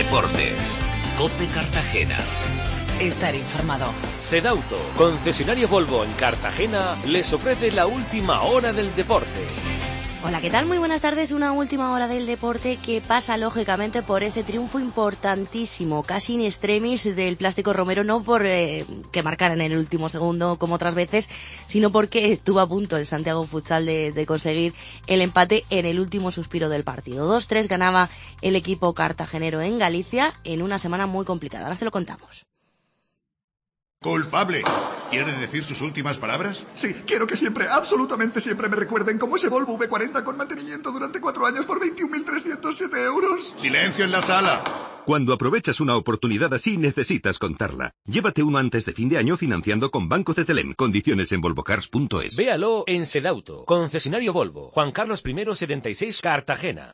Deportes. COPE Cartagena. Estar informado. Sedauto, concesionario Volvo en Cartagena, les ofrece la última hora del deporte. Hola, ¿qué tal? Muy buenas tardes. Una última hora del deporte que pasa lógicamente por ese triunfo importantísimo, casi in extremis, del Plástico Romero, no por que marcaran en el último segundo como otras veces, sino porque estuvo a punto el Santiago Futsal de conseguir el empate en el último suspiro del partido. 2-3 ganaba el equipo cartagenero en Galicia en una semana muy complicada. Ahora se lo contamos. ¡Culpable! ¿Quiere decir sus últimas palabras? Sí, quiero que siempre, absolutamente siempre me recuerden como ese Volvo V40 con mantenimiento durante 4 años por 21.307 euros. ¡Silencio en la sala! Cuando aprovechas una oportunidad así, necesitas contarla. Llévate uno antes de fin de año financiando con Banco Cetelem. Condiciones en volvocars.es. Véalo en Sedauto, concesionario Volvo, Juan Carlos I 76, Cartagena.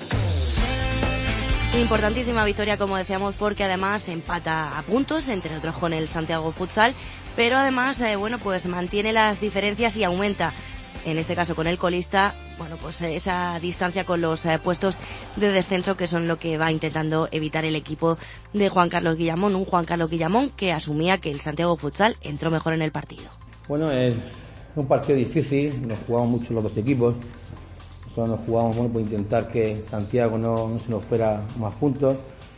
Importantísima victoria, como decíamos, porque además empata a puntos, entre otros con el Santiago Futsal, pero además, pues mantiene las diferencias y aumenta, en este caso con el colista, pues esa distancia con los puestos de descenso, que son lo que va intentando evitar el equipo de Juan Carlos Guillamón, un Juan Carlos Guillamón que asumía que el Santiago Futsal entró mejor en el partido. Bueno, es un partido difícil, nos jugamos mucho los dos equipos. Nosotros nos jugamos por intentar que Santiago no se nos fuera más puntos.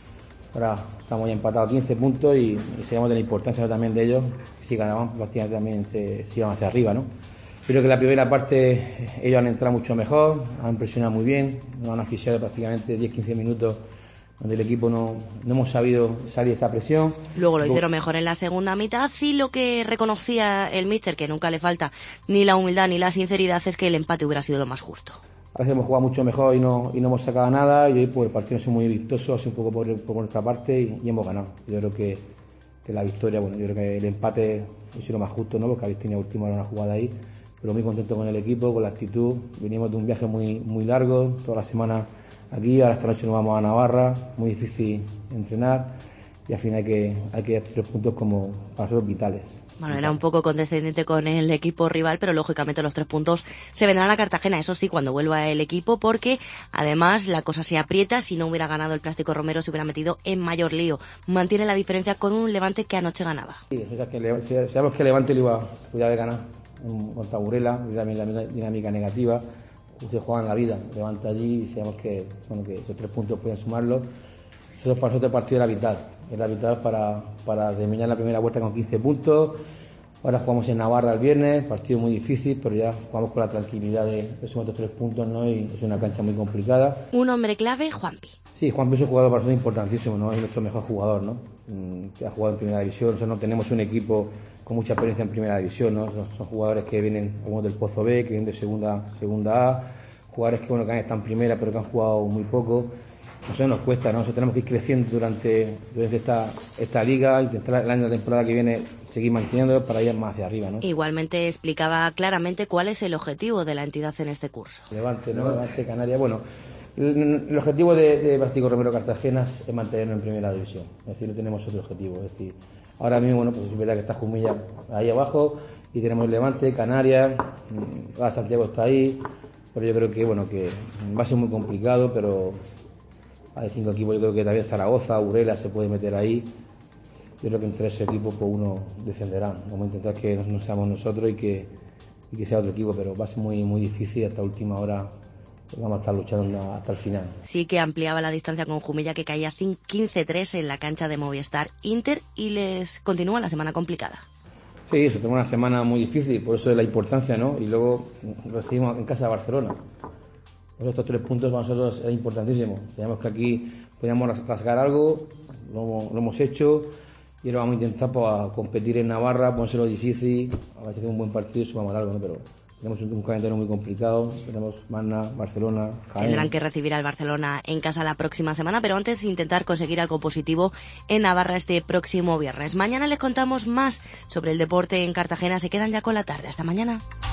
Ahora estamos ya empatados 15 puntos y sabemos de la importancia también de ellos. Si ganaban, prácticamente también se iban hacia arriba, ¿no? Creo que la primera parte ellos han entrado mucho mejor, han presionado muy bien, nos han asfixiado prácticamente 10-15 minutos donde el equipo no hemos sabido salir de esta presión. Luego lo hicieron mejor en la segunda mitad y lo que reconocía el míster, que nunca le falta ni la humildad ni la sinceridad, es que el empate hubiera sido lo más justo. A veces hemos jugado mucho mejor y no hemos sacado nada, y hoy pues el partido ha sido muy vistoso, ha sido un poco por nuestra parte y hemos ganado. Yo creo que la victoria, yo creo que el empate ha sido lo más justo, ¿no? Porque habéis tenido última hora una jugada ahí, pero muy contento con el equipo, con la actitud. Venimos de un viaje muy largo, toda la semana aquí, ahora esta noche nos vamos a Navarra, muy difícil entrenar y al final hay que dar 3 puntos como para nosotros vitales. Bueno, era un poco condescendiente con el equipo rival, pero lógicamente los 3 puntos se vendrán a Cartagena, eso sí, cuando vuelva el equipo, porque además la cosa se aprieta. Si no hubiera ganado el Plástico Romero se hubiera metido en mayor lío. Mantiene la diferencia con un Levante que anoche ganaba. Sí, sabemos que Levante le iba a ganar contra Burela, también la dinámica negativa. Ustedes juegan la vida, Levante allí y sabemos que esos 3 puntos pueden sumarlo. Eso para nosotros el partido era vital para terminar la primera vuelta con 15 puntos. Ahora jugamos en Navarra el viernes, partido muy difícil, pero ya jugamos con la tranquilidad de sumar estos 3 puntos, ¿no? Y es una cancha muy complicada. Un hombre clave, Juanpi. Sí, Juanpi es un jugador para nosotros importantísimo, ¿no? Es nuestro mejor jugador, ¿no? Que ha jugado en primera división. Nosotros no tenemos un equipo con mucha experiencia en primera división, ¿no? Son jugadores que vienen, algunos del Pozo B, que vienen de segunda A, jugadores que han estado en primera pero que han jugado muy poco. Nosotros nos cuesta, ¿no? Nosotros tenemos que ir creciendo durante esta liga, intentar el año de la temporada que viene seguir manteniéndolo para ir más hacia arriba, ¿no? Igualmente explicaba claramente cuál es el objetivo de la entidad en este curso. Levante, ¿no? Levante, Canarias. Bueno, el objetivo de Plástico Romero Cartagena es mantenernos en primera división. Es decir, no tenemos otro objetivo. Es decir, ahora mismo, pues es verdad que está Jumilla ahí abajo y tenemos Levante, Canarias, Santiago está ahí, pero yo creo que va a ser muy complicado, pero hay 5 equipos, yo creo que también Zaragoza, Burela se puede meter ahí. Yo creo que entre ese equipo pues uno descenderá. Vamos a intentar que no seamos nosotros y que sea otro equipo, pero va a ser muy difícil hasta última hora. Vamos a estar luchando hasta el final. Sí que ampliaba la distancia con Jumilla, que caía 15-3 en la cancha de Movistar Inter, y les continúa la semana complicada. Sí, eso, tenemos una semana muy difícil, por eso es la importancia, ¿no? Y luego recibimos en casa de Barcelona. Estos 3 puntos para nosotros es importantísimo. Sabemos que aquí podíamos rasgar algo, lo hemos hecho y ahora vamos a intentar competir en Navarra, ponérselo difícil, a ver si hacemos un buen partido y sumamos algo, ¿no? Pero tenemos un calendario muy complicado, tenemos Magna, Barcelona, Jaén. Tendrán que recibir al Barcelona en casa la próxima semana, pero antes intentar conseguir algo positivo en Navarra este próximo viernes. Mañana les contamos más sobre el deporte en Cartagena. Se quedan ya con la tarde. Hasta mañana.